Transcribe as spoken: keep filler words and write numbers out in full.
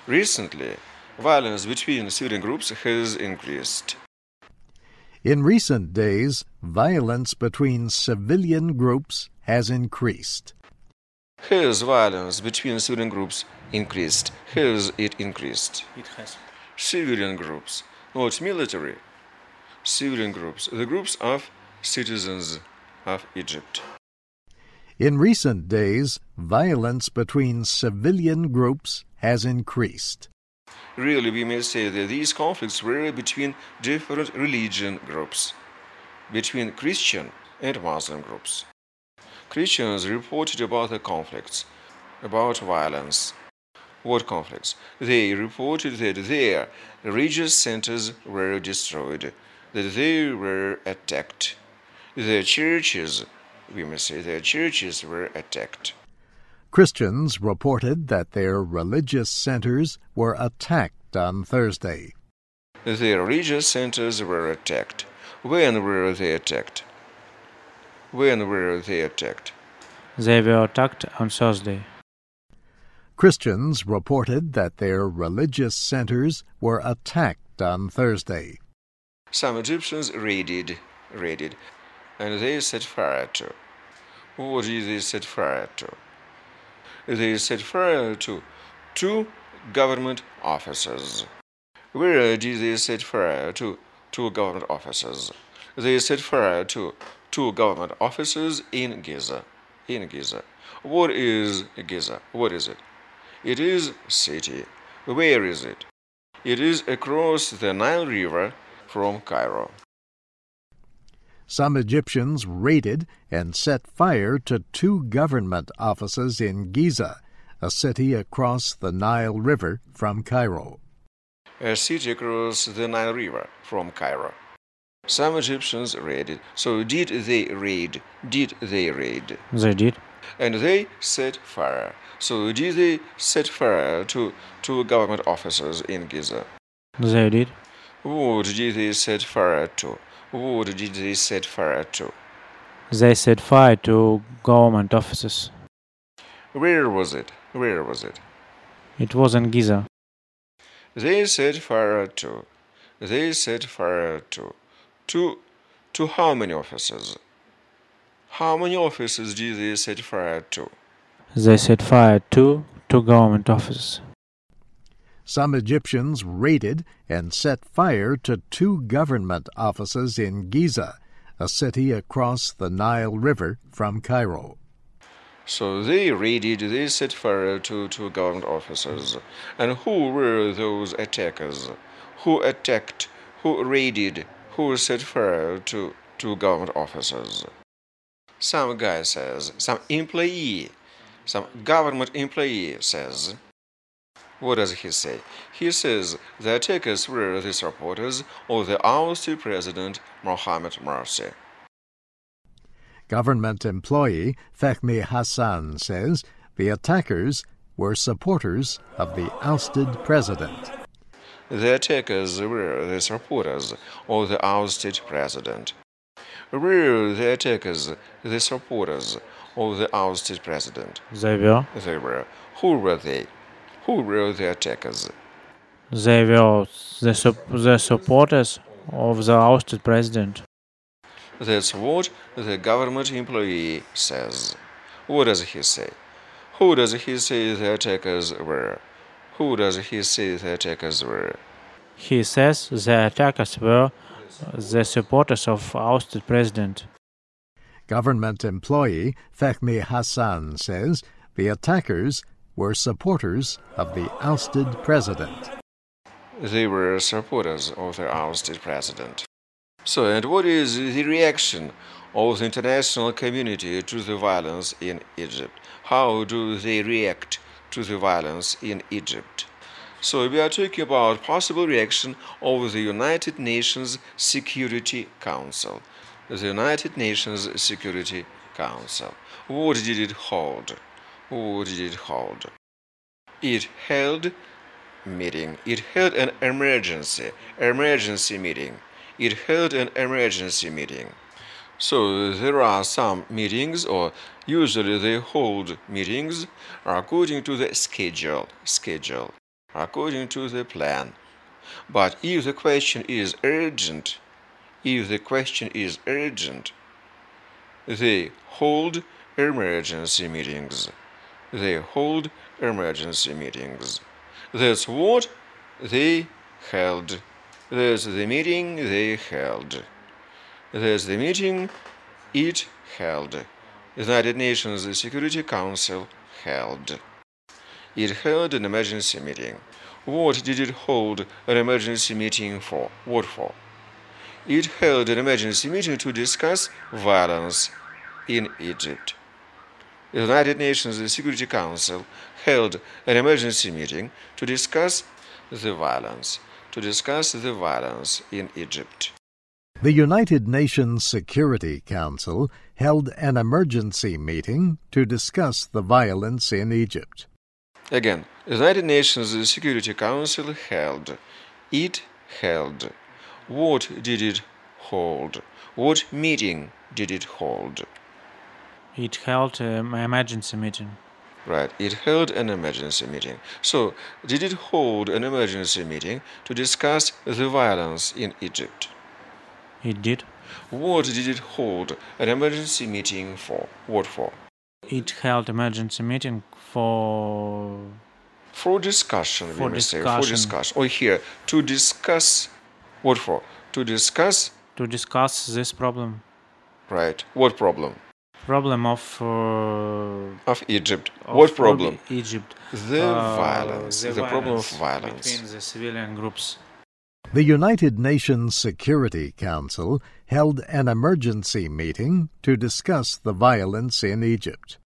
Recently, violence between civilian groups has increased. In recent days, violence between civilian groups has increased. Has violence between civilian groups increased? Has it increased? It has. Civilian groups, not military. Civilian groups, the groups of citizens of Egypt. In recent days, violence between civilian groups has increased. Really, we may say that these conflicts were between different religion groups, between Christian and Muslim groups. Christians reported about the conflicts, about violence. What conflicts? They reported that their religious centers were destroyed, that they were attacked. Their churches, we may say their churches were attacked. Christians reported that their religious centers were attacked on Thursday. Their religious centers were attacked. When were they attacked? When were they attacked? They were attacked on Thursday. Christians reported that their religious centers were attacked on Thursday. Some Egyptians raided, raided, and they set fire to. What did they set fire to? They set fire to two government offices. Where did they set fire to two government offices? They set fire to two government offices in Giza. In Giza. What is Giza? What is it? It is a city. Where is it? It is across the Nile River from Cairo. Some Egyptians raided and set fire to two government offices in Giza, a city across the Nile River from Cairo. A city across the Nile River from Cairo. Some Egyptians raided. So did they raid? Did they raid? They did. And they set fire. So did they set fire to two government offices in Giza? They did. What did they set fire to? What did they set fire to? They set fire to government offices. Where was it? Where was it? It was in Giza. They set fire to. They set fire to. To, to how many offices? How many offices did they set fire to? They set fire to two government offices. Some Egyptians raided and set fire to two government offices in Giza, a city across the Nile River from Cairo. So they raided, they set fire to two government offices. And who were those attackers? Who attacked? Who raided? Who set fire to two government offices? Some guy says, some employee, some government employee says. What does he say? He says the attackers were the supporters of the ousted President Mohamed Morsi. Government employee Fehmi Hassan says the attackers were supporters of the ousted president. The attackers were the supporters of the ousted president. Were the attackers the supporters of the ousted president? They were. They were. Who were they? Who were the attackers? They were the, sup- the supporters of the ousted president. That's what the government employee says. What does he say? Who does he say the attackers were? Who does he say the attackers were? He says the attackers were the supporters of ousted president. Government employee Fehmi Hassan says the attackers were supporters of the ousted president. They were supporters of the ousted president. So, and what is the reaction of the international community to the violence in Egypt? How do they react to the violence in Egypt? So, we are talking about possible reaction of the United Nations Security Council. The United Nations Security Council. What did it hold? What did it hold? It held meeting. It held an emergency, emergency meeting. It held an emergency meeting. So there are some meetings, or usually they hold meetings according to the schedule. Schedule. according to the plan. But if the question is urgent, if the question is urgent, they hold emergency meetings. They hold emergency meetings. That's what they held. That's the meeting they held. That's the meeting it held. The United Nations Security Council held. It held an emergency meeting. What did it hold an emergency meeting for? What for? It held an emergency meeting to discuss violence in Egypt. The United Nations Security Council held an emergency meeting to discuss the violence, to discuss the violence in Egypt. The United Nations Security Council held an emergency meeting to discuss the violence in Egypt. Again, the United Nations Security Council held. It held. What did it hold? What meeting did it hold? It held an emergency meeting. Right, it held an emergency meeting. So, did it hold an emergency meeting to discuss the violence in Egypt? It did. What did it hold an emergency meeting for? What for? It held emergency meeting for For discussion, For we may say. For discussion. discussion. Or here, to discuss. What for? To discuss. to discuss this problem. Right. What problem? Problem of uh, Of Egypt. of What problem? Egypt. The Uh, violence. The, problem of violence. between the civilian groups. The United Nations Security Council held an emergency meeting to discuss the violence in Egypt.